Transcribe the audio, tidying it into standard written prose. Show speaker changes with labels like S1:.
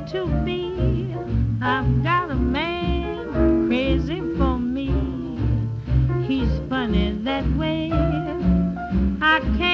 S1: to be. I've got a man crazy for me. He's funny that way. I can't